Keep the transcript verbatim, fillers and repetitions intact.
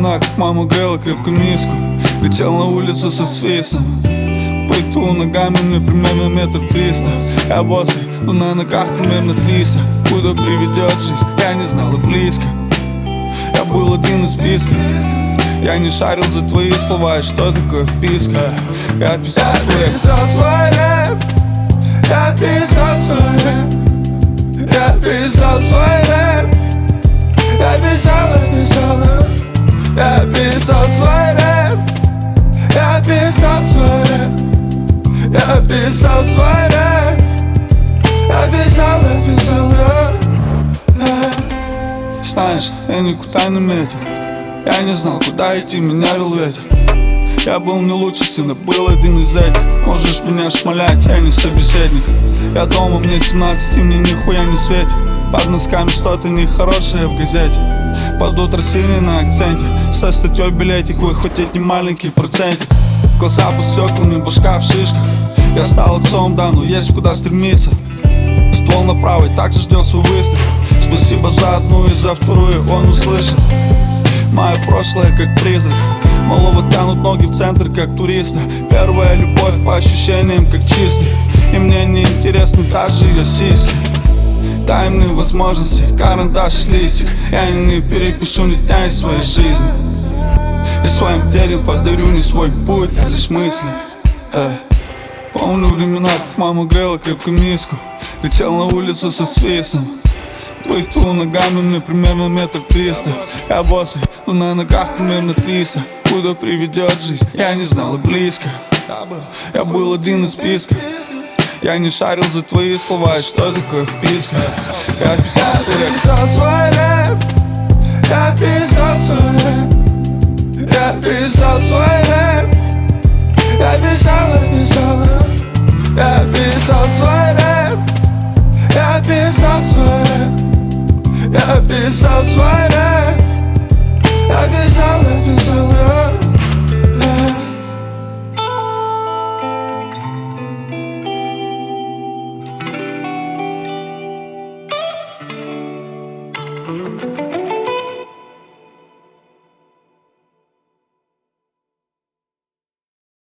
времена, как мама грела крепко миску. Летел на улицу со свистом. Пойду ногами мне примерно метр триста. Я босый, но на ногах примерно триста. Куда приведет жизнь, я не знал и близко. Я был один из списка. Я не шарил за твои слова и что такое вписка. Я писал свой рэп, писал свой рэп. Я писал свой рэп. Я писал свой рэп. Я писал, я писал рэп. Я писал свой рэп. Я писал свой рэп. Я писал свой рэп. Я писал, я писал рэп. Знаешь, я никуда не метил. Я не знал, куда идти, меня вел ветер. Я был не лучший сын, а был один из этих. Можешь меня шмалять, я не собеседник. Я дома, мне семнадцать, и мне нихуя не светит. Под носками что-то нехорошее в газете. Под утро синий на акценте. Со статьей билетик, вы хоть не маленький процентик. Глаза под стеклами, башка в шишках. Я стал отцом, да, но есть куда стремиться. Ствол на правой, также ждет свой выстрел. Спасибо за одну и за вторую, он услышит. Мое прошлое как призрак. Малого тянут ноги в центр как туриста. Первая любовь по ощущениям как чистый. И мне не интересны даже ее сиськи. Дай мне возможности, карандаш, листик. Я не перепишу ни дня из своей жизни. И своим детям подарю не свой путь, а лишь мысли. Эй. Помню времена, как мама грела крепко миску. Летел на улицу со свистом. Пойду ногами мне примерно метр триста. Я босый, но на ногах примерно триста. Куда приведет жизнь, я не знал и близко. Я был один из списка. Я не шарил за твои слова и что такое вписка. Я писал свой рэп. Я писал свой рэп. Я писал свой рэп. Я писал, я писал рэп. Я писал свой рэп. Я писал свой рэп. Я писал свой рэп.